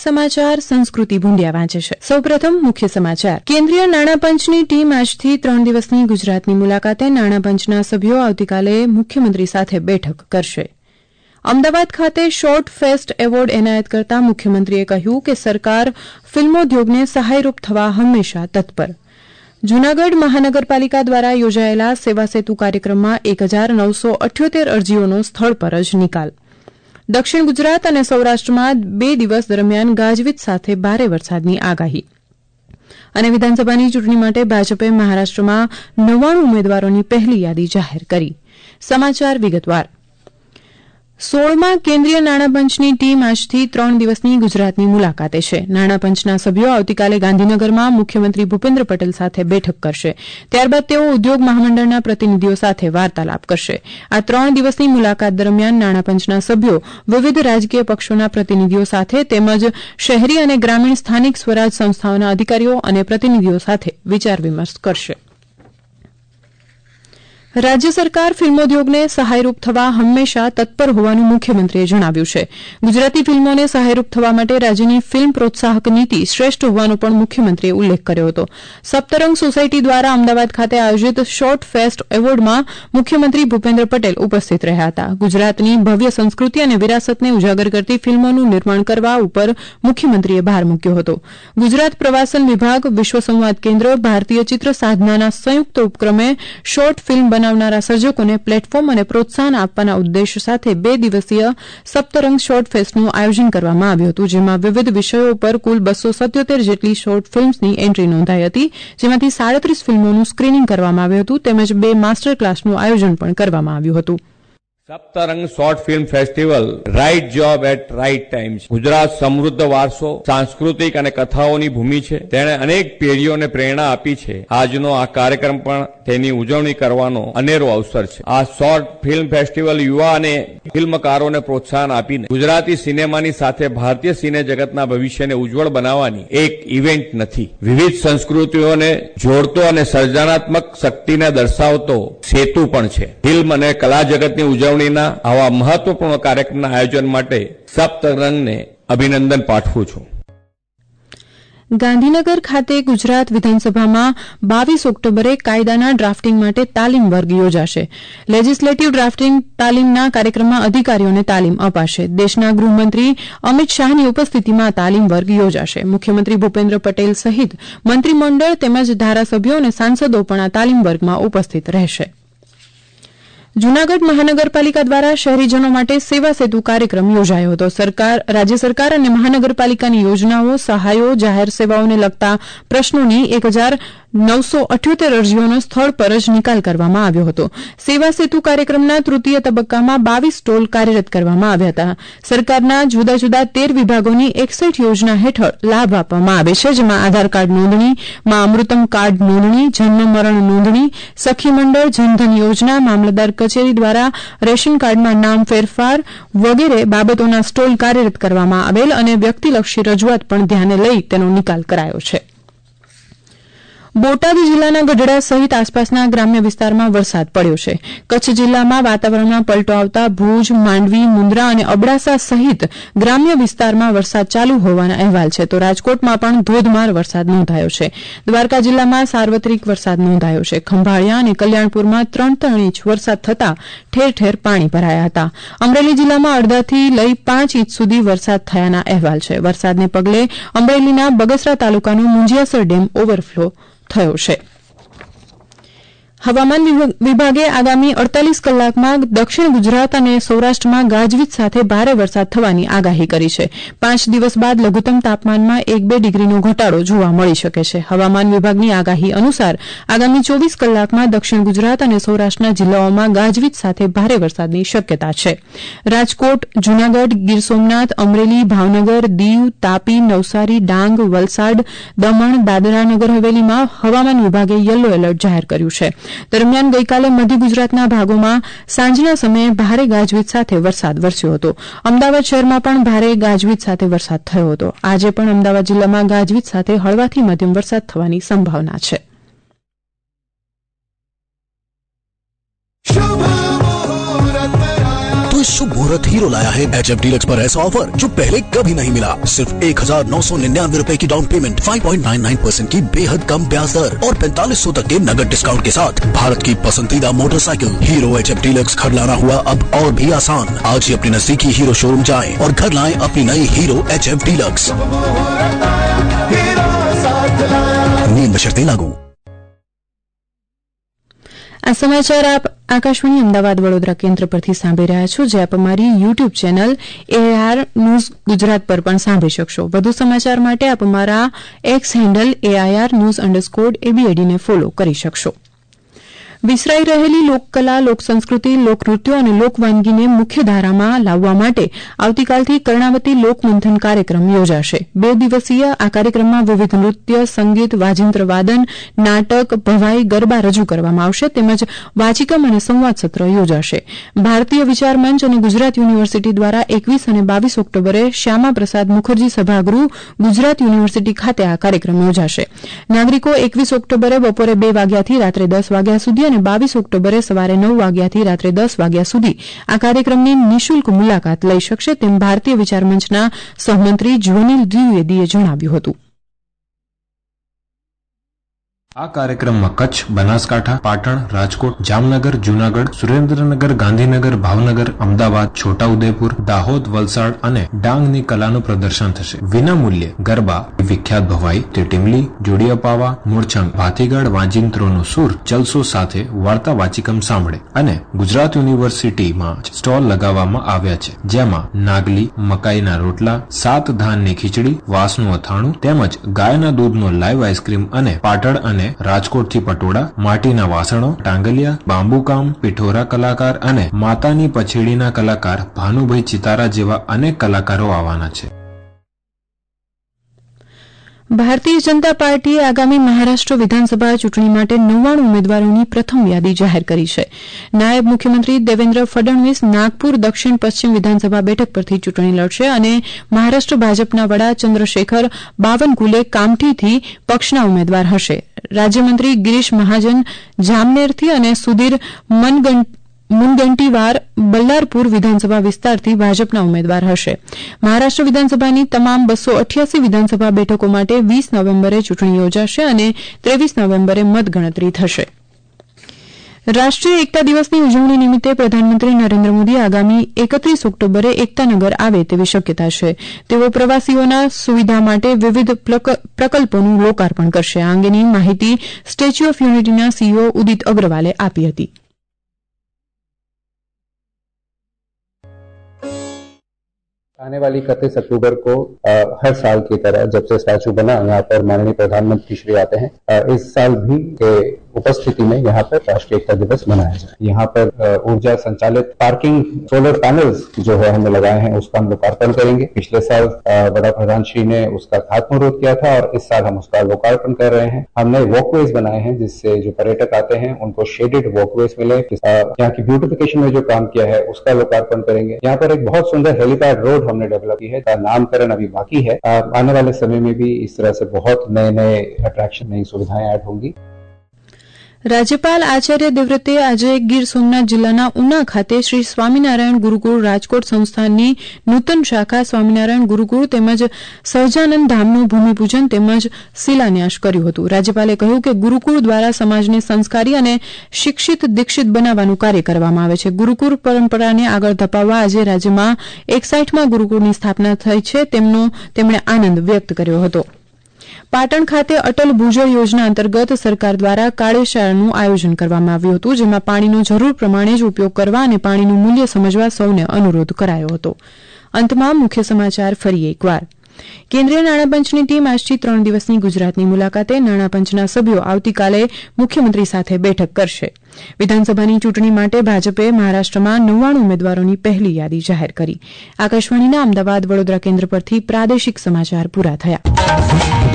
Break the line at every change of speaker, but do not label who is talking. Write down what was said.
સમાચાર સંસ્કૃતિ ભુંડિયા વાંચે છે. સૌપ્રથમ મુખ્ય સમાચાર. કેન્દ્રીય નાણાં પંચની ટીમ આજથી 3 દિવસની ગુજરાતની મુલાકાતે. નાણાં પંચના સભ્યો આવતીકાલે મુખ્યમંત્રી સાથે બેઠક કરશે. અમદાવાદ ખાતે શોર્ટ ફેસ્ટ એવોર્ડ એનાયત કરતા મુખ્યમંત્રીએ કહ્યું કે સરકાર ફિલ્મોદ્યોગને સહાયરૂપ થવા હંમેશા તત્પર. જૂનાગઢ મહાનગરપાલિકા દ્વારા યોજાયેલા સેવા સેતુ કાર્યક્રમમાં 1978 અરજીઓનો સ્થળ પર જ નિકાલ. દક્ષિણ ગુજરાત અને સૌરાષ્ટ્રમાં 2 દિવસ દરમિયાન ગાજવીજ સાથે ભારે વરસાદની આગાહી. અને વિધાનસભાની ચૂંટણી માટે ભાજપે મહારાષ્ટ્રમાં 99 ઉમેદવારોની પહેલી યાદી જાહેર કરી. સમાચાર વિગતવાર. 16મા કેન્દ્રીય નાણાં પંચની ટીમ આજથી 3 દિવસની ગુજરાતની મુલાકાતે છે. નાણાં પંચના સભ્યો આવતીકાલે ગાંધીનગરમાં મુખ્યમંત્રી ભૂપેન્દ્ર પટેલ સાથે બેઠક કરશે. ત્યારબાદ તેઓ ઉદ્યોગ મહામંડળના પ્રતિનિધિઓ સાથે વાર્તાલાપ કરશે. આ 3 દિવસની મુલાકાત દરમિયાન નાણાં પંચના સભ્યો વિવિધ રાજકીય પક્ષોના પ્રતિનિધિઓ સાથે તેમજ શહેરી અને ગ્રામીણ સ્થાનિક સ્વરાજ સંસ્થાઓના અધિકારીઓ અને પ્રતિનિધિઓ સાથે વિચાર વિમર્શ કરશે. રાજ્ય સરકાર ફિલ્મોદ્યોગને સહાયરૂપ થવા હંમેશા તત્પર હોવાનું મુખ્યમંત્રીએ જણાવ્યું છે. ગુજરાતી ફિલ્મોને સહાયરૂપ થવા માટે રાજ્યની ફિલ્મ પ્રોત્સાહક નીતિ શ્રેષ્ઠ હોવાનો પણ મુખ્યમંત્રીએ ઉલ્લેખ કર્યો હતો. સપ્તરંગ સોસાયટી દ્વારા અમદાવાદ ખાતે આયોજિત શોર્ટ ફેસ્ટ એવોર્ડમાં મુખ્યમંત્રી ભૂપેન્દ્ર પટેલ ઉપસ્થિત રહ્યા હતા. ગુજરાતની ભવ્ય સંસ્કૃતિ અને વિરાસતને ઉજાગર કરતી ફિલ્મોનું નિર્માણ કરવા ઉપર મુખ્યમંત્રીએ ભાર મૂક્યો હતો. ગુજરાત પ્રવાસન વિભાગ, વિશ્વ સંવાદ કેન્દ્ર, ભારતીય ચિત્ર સાધનાના સંયુક્ત ઉપક્રમે શોર્ટ ફિલ્મ બનાવનારા સર્જકોને પ્લેટફોર્મ અને પ્રોત્સાહન આપવાના ઉદ્દેશ સાથે 2 દિવસીય સપ્તરંગ શોર્ટ ફેસ્ટનું આયોજન કરવામાં આવ્યું હતું, જેમાં વિવિધ વિષયો પર કુલ 277 જેટલી શોર્ટ ફિલ્મ્સની એન્ટ્રી નોંધાઈ હતી, જેમાંથી 37 ફિલ્મોનું સ્ક્રીનિંગ કરવામાં આવ્યું હતું તેમજ 2 માસ્ટર ક્લાસનું આયોજન પણ કરવામાં આવ્યું હતું.
Saptarang short film festival right job at right time. Gujarat સમૃદ્ધ વારસો, સાંસ્કૃતિક અને કથાઓની ભૂમિ છે. તેણે અનેક પેઢીઓને પ્રેરણા આપી છે. આજનો આ કાર્યક્રમ પણ તેની ઉજવણી કરવાનો અનેરો અવસર છે. આ શોર્ટ ફિલ્મ ફેસ્ટિવલ યુવા અને ફિલ્મકારોને પ્રોત્સાહન આપીને ગુજરાતી સિનેમાની સાથે ભારતીય સિને જગતના ભવિષ્યને ઉજ્જવળ બનાવવાની એક ઇવેન્ટ નથી. વિવિધ સંસ્કૃતિઓને જોડતો અને સર્જનાત્મક શક્તિને દર્શાવતો સેતુ પણ છે. ફિલ્મ અને કલા જગતની ઉજવણી આવા મહત્વપૂર્ણ કાર્યક્રમના આયોજન માટે સપ્તરંગને અભિનંદન પાઠવું છું.
ગાંધીનગર ખાતે ગુજરાત વિધાનસભામાં 22 ઓક્ટોબરે કાયદાના ડ્રાફ્ટિંગ માટે તાલીમ વર્ગ યોજાશે. લેજિસ્લેટિવ ડ્રાફ્ટિંગ તાલીમના કાર્યક્રમમાં અધિકારીઓને તાલીમ અપાશે. દેશના ગૃહમંત્રી અમિત શાહની ઉપસ્થિતિમાં તાલીમ વર્ગ યોજાશે. મુખ્યમંત્રી ભૂપેન્દ્ર પટેલ સહિત મંત્રીમંડળ તેમજ ધારાસભ્યો અને સાંસદો પણ આ તાલીમ વર્ગમાં ઉપસ્થિત રહેશે. જૂનાગઢ મહાનગરપાલિકા દ્વારા શહેરીજનો માટે સેવા સેતુ કાર્યક્રમ યોજાયો હતો. રાજ્ય સરકાર અને મહાનગરપાલિકાની યોજનાઓ, સહાયો, જાહેર સેવાઓને લગતા પ્રશ્નોની 1978 અરજીઓનો સ્થળ પર જ નિકાલ કરવામાં આવ્યો હતો. સેવા સેતુ કાર્યક્રમના તૃતીય તબક્કામાં 22 સ્ટોલ કાર્યરત કરવામાં આવ્યા હતા. સરકારના જુદા જુદા 13 વિભાગોની 61 યોજના હેઠળ લાભ આપવામાં આવે છે, જેમાં આધાર કાર્ડ નોંધણી, મા અમૃતમ કાર્ડ નોંધણી, જન્મ મરણ નોંધણી, સખી મંડળ, જનધન યોજના, મામલતદાર કચેરી દ્વારા રેશન કાર્ડમાં નામ ફેરફાર વગેરે બાબતોના સ્ટોલ કાર્યરત કરવામાં આવેલ અને વ્યક્તિલક્ષી રજૂઆત પણ ધ્યાને લઈ તેનો નિકાલ કરાયો છે. બોટાદ જિલ્લાના ગઢડા સહિત આસપાસના ગ્રામ્ય વિસ્તારમાં વરસાદ પડ્યો છે. કચ્છ જિલ્લામાં વાતાવરણમાં પલટો આવતા ભુજ, માંડવી, મુન્દ્રા અને અબડાસા સહિત ગ્રામ્ય વિસ્તારમાં વરસાદ ચાલુ હોવાના અહેવાલ છે, તો રાજકોટમાં પણ ધોધમાર વરસાદ નોંધાયો છે. દ્વારકા જિલ્લામાં સાર્વત્રિક વરસાદ નોંધાયો છે. ખંભાળિયા અને કલ્યાણપુરમાં 3 ઇંચ વરસાદ થતાં ઠેર ઠેર પાણી ભરાયા હતા. અમરેલી જિલ્લામાં અડધાથી લઈ 5 ઇંચ સુધી વરસાદ થયાના અહેવાલ છે. વરસાદને પગલે અમરેલીના બગસરા તાલુકાનો મુંજિયાસર ડેમ ઓવરફ્લો થયો છે. હવામાન વિભાગે આગામી 48 કલાકમાં દક્ષિણ ગુજરાત અને સૌરાષ્ટ્રમાં ગાજવીજ સાથે ભારે વરસાદ થવાની આગાહી કરી છે. 5 દિવસ બાદ લઘુત્તમ તાપમાનમાં 1-2 ડિગ્રીનો ઘટાડો જોવા મળી શકે છે. હવામાન વિભાગની આગાહી અનુસાર આગામી 24 કલાકમાં દક્ષિણ ગુજરાત અને સૌરાષ્ટ્રના જિલ્લાઓમાં ગાજવીજ સાથે ભારે વરસાદની શક્યતા છે. રાજકોટ, જૂનાગઢ, ગીર સોમનાથ, અમરેલી, ભાવનગર, દીવ, તાપી, નવસારી, ડાંગ, વલસાડ, દમણ, દાદરા નગર હવેલીમાં હવામાન વિભાગે યલો એલર્ટ જાહેર કર્યું છે. દરમિયાન ગઈકાલે મધ્ય ગુજરાતના ભાગોમાં સાંજના સમયે ભારે ગાજવીજ સાથે વરસાદ વરસ્યો હતો. અમદાવાદ શહેરમાં પણ ભારે ગાજવીજ સાથે વરસાદ થયો હતો. આજે પણ અમદાવાદ જિલ્લામાં ગાજવીજ સાથે હળવાથી મધ્યમ વરસાદ થવાની સંભાવના છે.
शुभ मुहूर्त हीरो लाया है HF डीलक्स पर ऐसा ऑफर जो पहले कभी नहीं मिला। सिर्फ 1999 रुपए की डाउन पेमेंट, 5.99% की बेहद कम ब्याज दर और 4500 तक के नगद डिस्काउंट के साथ भारत की पसंदीदा मोटरसाइकिल हीरो HF डीलक्स घर लाना हुआ अब और भी आसान। आज ही अपने नजदीकी हीरो शोरूम जाएं और घर लाएं अपनी नई हीरो HF डीलक्स। नियम व शर्तें लागू।
આ સમાચાર આપ આકાશવાણી અમદાવાદ વડોદરા કેન્દ્ર પરથી સાંભળી રહ્યા છો, જે આપ અમારી YouTube channel AIR news Gujarat પર પણ સાંભળી શકશો। વધુ સમાચાર માટે આપ અમારા એક્સ હેન્ડલ AIR news_ABAD ને ફોલો કરી શકશો। વિસરાઈ રહેલી લોકકલા, લોકસંસ્કૃતિ, લોકનૃત્યો અને લોકવાનગીને મુખ્ય ધારામાં લાવવા માટે આવતીકાલથી કર્ણાવતી લોકમંથન કાર્યક્રમ યોજાશે। 2 દિવસીય આ કાર્યક્રમમાં વિવિધ નૃત્ય, સંગીત, વાજિંત્ર વાદન, નાટક, ભવાઈ, ગરબા રજૂ કરવામાં આવશે, તેમજ વાચિકમ અને સંવાદ સત્ર યોજાશે। ભારતીય વિચાર મંચ અને ગુજરાત યુનિવર્સિટી દ્વારા 21 અને 22 ઓક્ટોબરે શ્યામા પ્રસાદ મુખર્જી સભાગૃહ, ગુજરાત યુનિવર્સિટી ખાતે આ કાર્યક્રમ યોજાશે। નાગરિકો 21 ઓક્ટોબરે બપોરે 2 વાગ્યાથી રાત્રે 10 વાગ્યા સુધી અને 22 ઓક્ટોબરે સવારે 9 વાગ્યાથી રાત્રે 10 વાગ્યા સુધી આ કાર્યક્રમની નિઃશુલ્ક મુલાકાત લઈ શકશે, તેમ ભારતીય વિચાર મંચના સહમંત્રી જ્યોનિલ દ્વિવેદીએ જણાવ્યું હતું।
આ કાર્યક્રમમાં કચ્છ, બનાસકાંઠા, પાટણ, રાજકોટ, જામનગર, જૂનાગઢ, સુરેન્દ્રનગર, ગાંધીનગર, ભાવનગર, અમદાવાદ, છોટાઉદેપુર, દાહોદ, વલસાડ અને ડાંગની કલાનું પ્રદર્શન થશે। વિનામૂલ્યે ગરબા, વિખ્યાત ભવાઈ, ટીમલી, જોડિયા પાવા, મૂળછંગ, ભાતીગળ, વાંજિંત્રોનો સૂર, જલસો સાથે વાર્તા વાચિકમ સાંભળે અને ગુજરાત યુનિવર્સિટીમાં સ્ટોલ લગાવવામાં આવ્યા છે, જેમાં નાગલી, મકાઈના રોટલા, 7 ધાનની ખીચડી, વાસનું અથાણું તેમજ ગાયના દૂધનો લાઈવ આઈસ્ક્રીમ અને પાટણ અને રાજકોટથી પટોળા, માટીના વાસણો, ટાંગલિયા, બાંબુકામ, પિઠોરા કલાકાર અને માતાની પછેડીના કલાકાર ભાનુભાઈ ચિતારા જેવા અનેક કલાકારો આવવાના છે।
ભારતીય જનતા પાર્ટીએ આગામી મહારાષ્ટ્ર વિધાનસભા ચૂંટણી માટે 99 ઉમેદવારોની પ્રથમ યાદી જાહેર કરી છે। નાયબ મુખ્યમંત્રી દેવેન્દ્ર ફડણવીસ નાગપુર દક્ષિણ પશ્ચિમ વિધાનસભા બેઠક પરથી ચૂંટણી લડશે અને મહારાષ્ટ્ર ભાજપના વડા ચંદ્રશેખર બાવનકુલે કામઠીથી પક્ષના ઉમેદવાર હશે। રાજ્યમંત્રી ગિરીશ મહાજન જામનેરથી અને સુધીર મુનગંટીવાર બલ્લારપુર વિધાનસભા વિસ્તારથી ભાજપના ઉમેદવાર હશે। મહારાષ્ટ્ર વિધાનસભાની તમામ 288 વિધાનસભા બેઠકો માટે 20 નવેમ્બરે ચૂંટણી યોજાશે અને 23 નવેમ્બરે મતગણતરી થશે। રાષ્ટ્રીય એકતા દિવસની ઉજવણી નિમિત્તે પ્રધાનમંત્રી નરેન્દ્ર મોદી આગામી 31 ઓક્ટોબરે એકતાનગર આવે તેવી શક્યતા છે। તેઓ પ્રવાસીઓના સુવિધા માટે વિવિધ પ્રકલ્પોનું લોકાર્પણ કરશે। આ અંગેની માહિતી સ્ટેચ્યુ ઓફ યુનિટીના CEO ઉદિત અગ્રવાલે આપી હતી।
आने वाली 31 अक्टूबर को हर साल की तरह जब से स्टैचू बना यहाँ पर माननीय प्रधानमंत्री श्री आते हैं, इस साल भी के उपस्थिति में यहाँ पर राष्ट्रीय एकता दिवस मनाया जाए। यहाँ पर ऊर्जा संचालित पार्किंग सोलर पैनल्स जो है हमने लगाए हैं उसका हम लोकार्पण करेंगे। पिछले साल वड़ा प्रधान श्री ने उसका खातमुहूर्त किया था और इस साल हम उसका लोकार्पण कर रहे हैं। हमने वॉकवेज बनाए हैं जिससे जो पर्यटक आते हैं उनको शेडेड वॉकवेज मिले। यहाँ की ब्यूटिफिकेशन में जो काम किया है उसका लोकार्पण करेंगे। यहाँ पर एक बहुत सुंदर हेलीपैड रोड हमने डेवलप की है, नामकरण अभी बाकी है। आने वाले समय में भी इस तरह से बहुत नए अट्रैक्शन, नई सुविधाएं ऐड होंगी।
રાજ્યપાલ આચાર્ય દેવવ્રતે આજે ગીર સોમનાથ જિલ્લાના ઉના ખાતે શ્રી સ્વામિનારાયણ ગુરુકુળ રાજકોટ સંસ્થાનની નૂતન શાખા સ્વામિનારાયણ ગુરુકુળ તેમજ સહજાનંદ ધામનું ભૂમિપૂજન તેમજ શિલાન્યાસ કર્યું હતું। રાજ્યપાલે કહ્યું કે ગુરુકુળ દ્વારા સમાજને સંસ્કારી અને શિક્ષિત દીક્ષિત બનાવવાનું કાર્ય કરવામાં આવે છે। ગુરુકુળ પરંપરાને આગળ ધપાવવા આજે રાજ્યમાં 61મા ગુરુકુળની સ્થાપના થઈ છે તેમણે આનંદ વ્યક્ત કર્યો હતો। પાટણ ખાતે અટલ ભૂજળ યોજના અંતર્ગત સરકાર દ્વારા કાર્યશાળાનું આયોજન કરવામાં આવ્યું હતું, જેમાં પાણીનો જરૂર પ્રમાણે જ ઉપયોગ કરવા અને પાણીનું મૂલ્ય સમજવા સૌને અનુરોધ કરાયો હતો। અંતમાં મુખ્ય સમાચાર ફરી એકવાર। કેન્દ્રીય નાણાપંચની ટીમ આજથી 3 દિવસની ગુજરાતની મુલાકાતે નાણાપંચના સભ્યો આવતીકાલે મુખ્યમંત્રી સાથે બેઠક કરશે। વિધાનસભાની ચૂંટણી માટે ભાજપે મહારાષ્ટ્રમાં 99 ઉમેદવારોની પહેલી યાદી જાહેર કરી। આકાશવાણીના અમદાવાદ વડોદરા કેન્દ્ર પરથી પ્રાદેશિક સમાચાર પૂરા થયા।